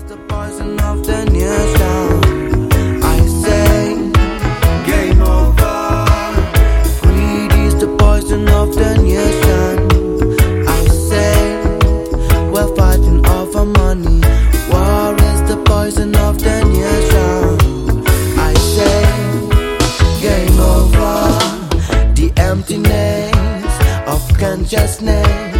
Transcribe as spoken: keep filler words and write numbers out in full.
the poison of the nation. I say, game over. Greed is the poison of the nation. I say, we're fighting over money. War is the poison of the nation. I say, game over. The emptiness of consciousness